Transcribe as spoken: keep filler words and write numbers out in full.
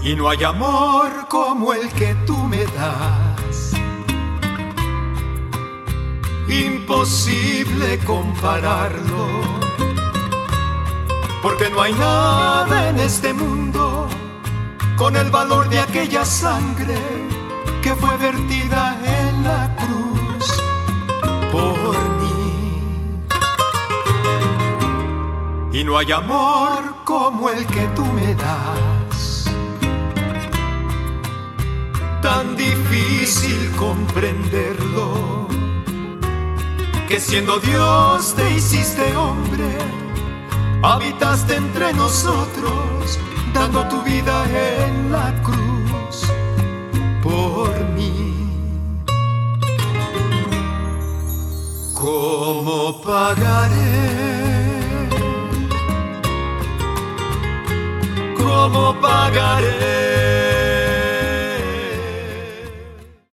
y no hay amor como el que tú me das. Imposible compararlo, porque no hay nada en este mundo con el valor de aquella sangre que fue vertida en la cruz por mí. Y no hay amor como el que tú me das, tan difícil comprenderlo, que siendo Dios te hiciste hombre, habitaste entre nosotros, dando tu vida en la cruz por mí. ¿Cómo pagaré? ¿Cómo pagaré